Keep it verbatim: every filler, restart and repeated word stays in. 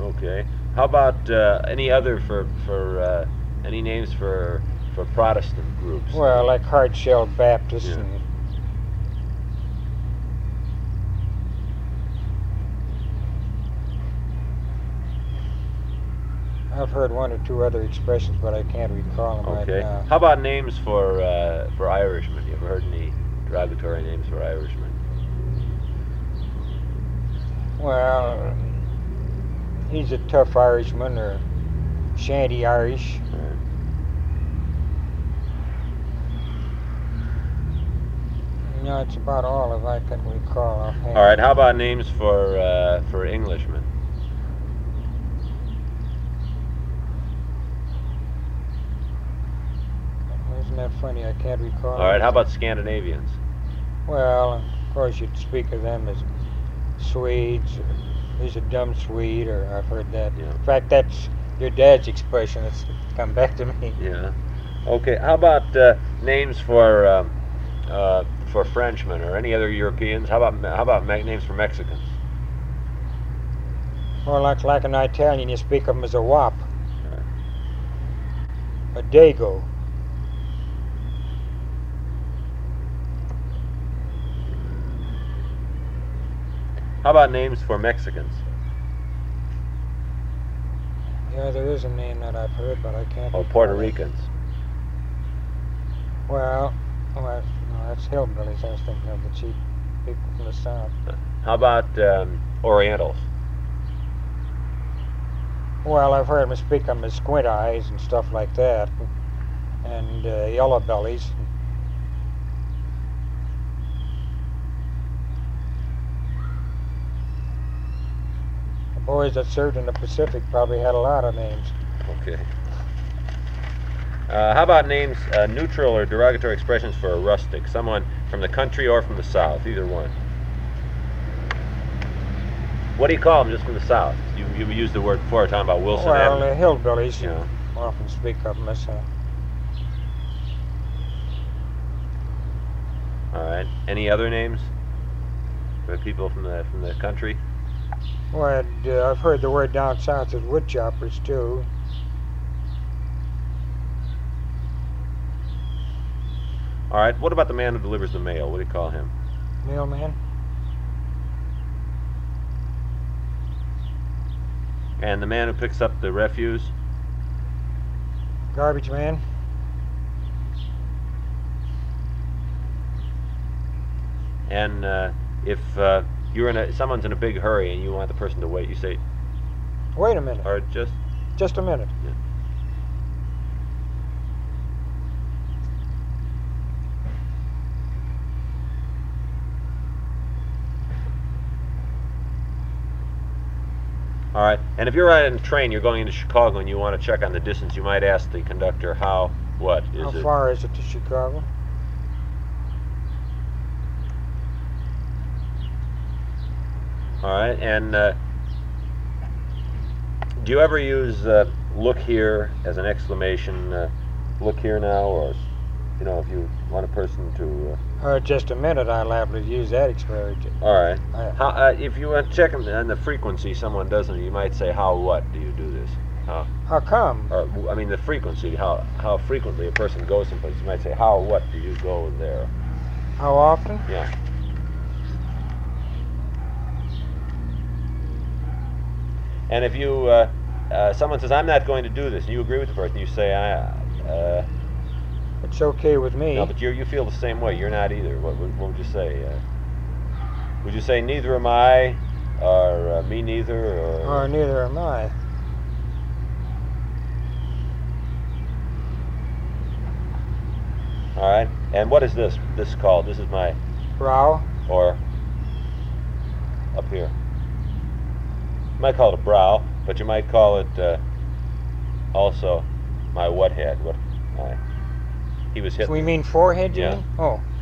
Okay. How about uh, any other for for uh, any names for for Protestant groups? Well, like Hard Shell Baptist. Yeah. And I've heard one or two other expressions, but I can't recall them right Okay. now. How about names for uh, for Irishmen? You ever heard any derogatory names for Irishmen? Well, he's a tough Irishman or shanty Irish. All right. No, it's about all of I can recall offhand. All right. How about names for uh, for Englishmen? Isn't that funny? I can't recall. All right. How about Scandinavians? Well, of course, you'd speak of them as Swedes. Or, he's a dumb Swede, or I've heard that. Yeah. In fact, that's your dad's expression. It's come back to me. Yeah. Okay. How about uh, names for um, uh, for Frenchmen or any other Europeans? How about how about me- names for Mexicans? Well, like like an Italian, you speak of them as a wop, All right. a dago. How about names for Mexicans? Yeah, there is a name that I've heard, but I can't. Or recall Puerto it. Ricans? Well, well, no, that's hillbillies. I was thinking of the cheap people from the south. How about um, Orientals? Well, I've heard them speak of them as squint eyes and stuff like that, and uh, yellow bellies. The boys that served in the Pacific probably had a lot of names. Okay. Uh, how about names, uh, neutral or derogatory expressions for a rustic? Someone from the country or from the south, either one. What do you call them just from the south? You, you used the word before, talking about Wilson Well, Avenue. the hillbillies Yeah. often speak of them as. Uh, All right. Any other names for people from the from the country? well, uh, I've heard the word down south is wood choppers too. All right. What about the man who delivers the mail? What do you call him? Mailman. And the man who picks up the refuse? Garbage man. And uh, if uh, you're in a someone's in a big hurry and you want the person to wait, you say, Wait a minute. or just Just a minute. Yeah. All right. And if you're riding a train, you're going into Chicago and you want to check on the distance, you might ask the conductor how, what is How it? far is it to Chicago? All right. And uh, do you ever use uh, "look here" as an exclamation? Uh, look here now, or you know, if you want a person to. Uh, Uh, just a minute. I'll liable to use that expression. all right. I- How, uh, if you want to check on the frequency someone doesn't, you might say, "How what do you do this?" How, How come? or I mean, the frequency. How how frequently a person goes someplace. You might say, "How what do you go there?" How often? Yeah. And if you uh, uh, someone says, "I'm not going to do this," and you agree with the person, you say, "I." Uh, It's okay with me. no, but you you feel the same way. You're not either. What would what would you say? Uh, would you say neither am I, or uh, me neither, or? Or neither am I. All right. And what is this? This is called. This is my Brow. or up here. You might call it a brow, but you might call it uh, also my what head. What my he was hit. So we mean forehead, you Yeah. mean? Oh.